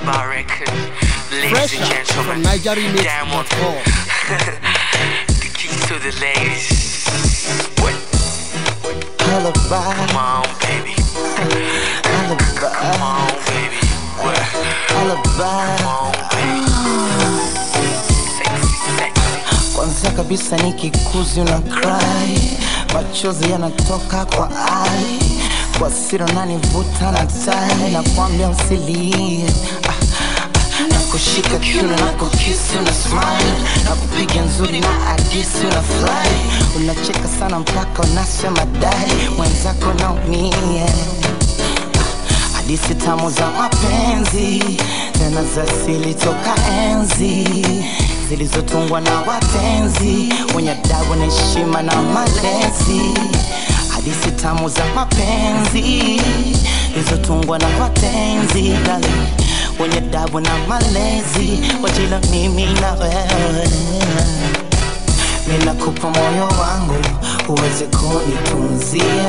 Shadowbar record. Ladies Fresh and gentlemen, from NigerRemix.com. The keys to the ladies. What? Alibi. Come on, baby. Alibi. Come on, baby. What? Alibi. Come on, baby. Sexy, sexy. Kwanza kabisa nikikuzi una cry, machozi yanatoka kwa eye, kwa siri unanivuta na tai, nakwambia usilie. Nakushika kiuno, nakukisi, una smile, nakupiga nzuri na hadisi, una fly, unacheka sana mpaka unasema dai, mwenzako naumia. Hadithi tamu za mapenzi, tena za asili toka enzi, zilizotungwa na watenzi wenye adabu na heshima na malezi. Hadithi tamu za mapenzi, zilizotungwa na watenzi wenye adabu na malezi, wajila mimi na wewe. Ninakupa moyo wangu uweze kunitunzia,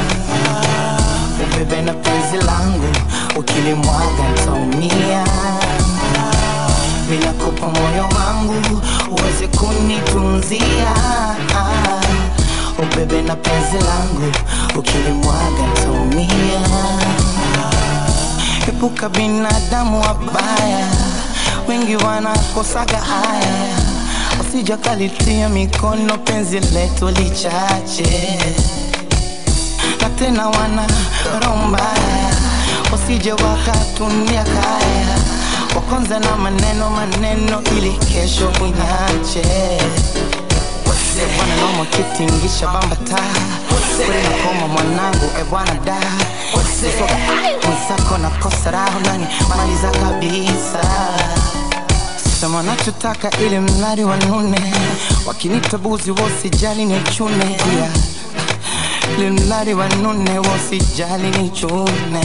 ubebe na penzi langu, ukilimwaga nitaumia. Ninakupa moyo wangu uweze kunitunzia, ubebe na penzi langu, ukilimwaga nitaumia. Epuka binadamu wabaya, wengi wanakosaga haya, usije kalitia mikono penzi letu lichache, na tena wana roho mbaya, usije wakatumia kaya, wakonza na maneno ili kesho unyache. Bwana noma kitingisha bambata, kule nakoma mwanangu bwana da, msako na kosa raho nani maliza kabisa. Sema nachotaka ili mlari wanune, wakinitabuzi wasijali nichune, ili mlari wanune wasijali nichune.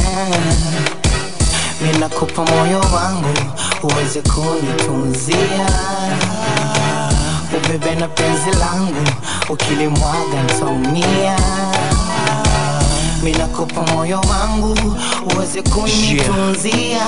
Ninakupa moyo wangu uweze kunitunzia, ubebe na penzi langu, ukilimwaga nitaumia. Ninakupa moyo wangu uweze kunitunzia,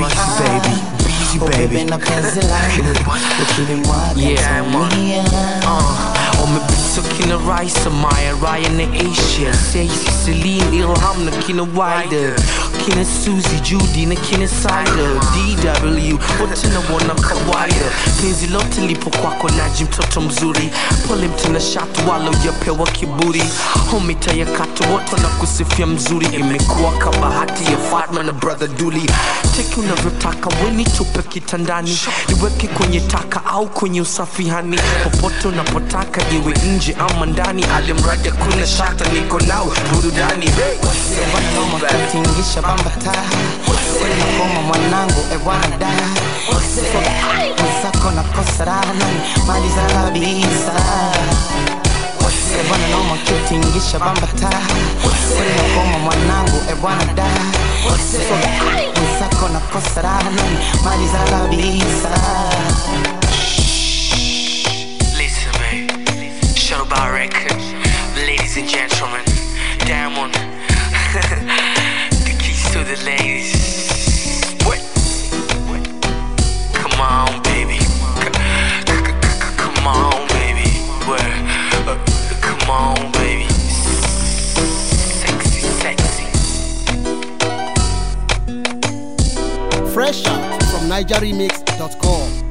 ubebe na penzi langu, ukilimwaga nitaumia. Wamepita kina Raisa, Maya, Ryan na Asia, Stacey, Celine, Ilham na kina Wider, kina Suzy, Judy na kina Sider, DW wote na wana kawaida. Penzi lote lipo kwako Naji, mtoto mzuri, pole mtena shatu walo yapewa kiburi. Homita ya katu wote na kusifia mzuri, imekuwa kabahati ya Fatma na brother Duli. Teki unavyotaka weni tupe kitandani, niweke kwenye taka au kwenye usafihani, popote unapotaka iwe nje ama ndani, alimradi kuna shata niko nao burudani. Bwana noma kitingisha bambata, kule nakoma mwanangu bwana da, msako na kosa raho nani maliza kabisa. Bwana noma kitingisha bambata, kule nakoma mwanangu bwana da, msako na kosa raho nani maliza kabisa. Listen, man. Shadowbar record. Ladies and gentlemen, Diamond. The keys to the ladies. What? Come on, baby. Come on, baby. Where? Come on, baby. Sexy, sexy. Fresh out from NigerRemix.com.